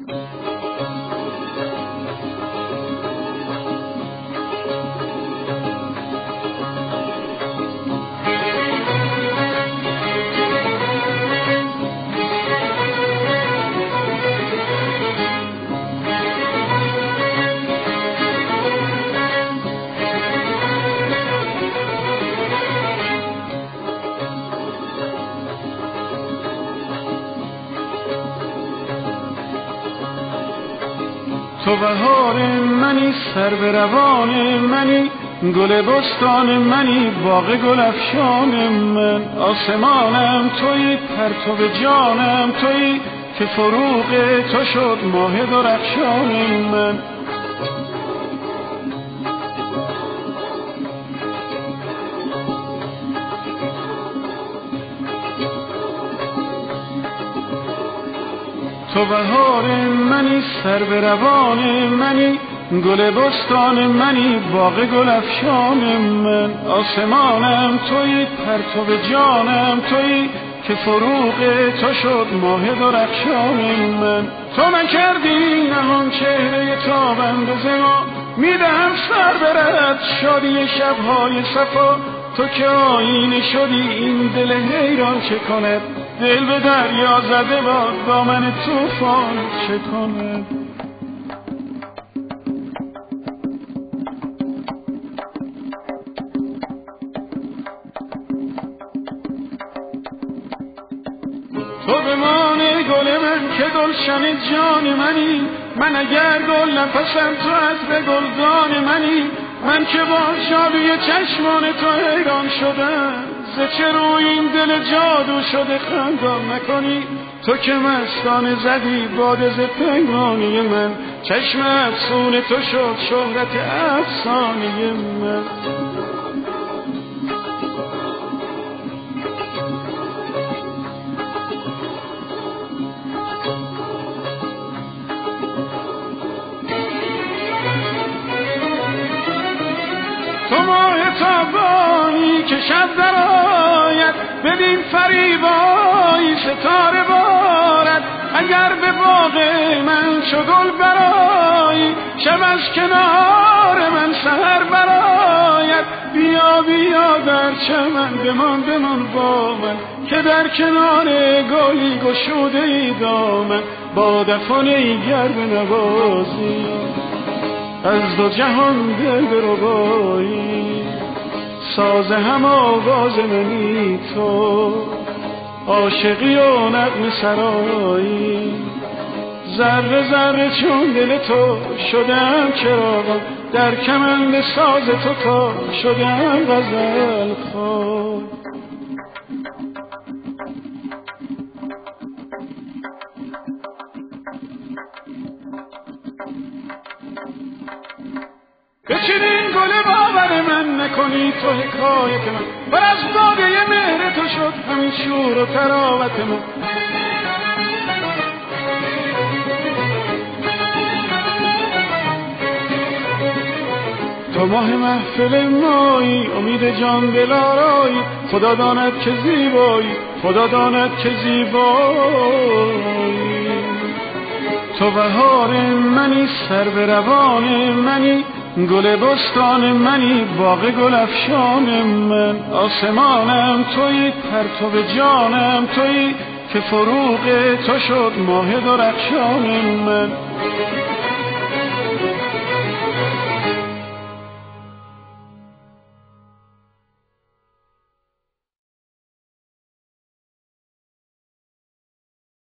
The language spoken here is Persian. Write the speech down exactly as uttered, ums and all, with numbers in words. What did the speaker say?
تو بهار منی، سر به روان منی، گل بستان منی، باغ گل افشان من. آسمانم تویی، پرتو جانم تویی، که فروغ تو شد ماه درخشان من. تو بهار منی، سر به روان منی، گل بستان منی، باغ گل افشان من. آسمانم تویی، پرتو جانم تویی، که فروغ تو شد ماه درخشان من. تو من کردی نهان چهره تابنده ز ما، میدهم سر برد شادی شبهای صفا. تو که آینه شدی این دل حیران چه کند، دل به دریا زده با دامن طوفان چه کند. تو بمان گل من که گلشن جان منی، من اگر گل نفسم تو عطر گلدان منی. من که با شادی چشمان تو حیران شدم، ز چه روی این دل جادو شده خندان نکنی. تو که مستانه زدی باده ز پیمانی من، چشم افسون تو شد شهرت افسانه من. تو ماه تابانی که شب در آید، ببین فریبایی ستاره بارد. اگر به باغ من چو گل برآیی، شب از کنار من سحر برآید. بیا بیا در چمن بمان بمان با من، که در کنار گلی گشوده ای دامن. با دفانه گر بنوازی، از دو جهان دل بربایی. ساز هم آواز منی تو، عاشقی و نغمه سرایی. ذره ذره چون دل تو شدم چراغم، در کمند ساز تو تا شدم غزل خوار. بچینین گل باور من، نکنی تو حکایت من. بر از باده مهر تو شد همین شور و تراوت من. تو ماه محفل مایی، امید جان دلارایی. خدا داند که زیبایی، خدا داند که زیبایی. تو بهار منی، سر به روان منی، گل بستان منی، باغ گل افشان من. آسمانم تویی، پرتو جانم تویی، که فروغ تو شد ماه درخشان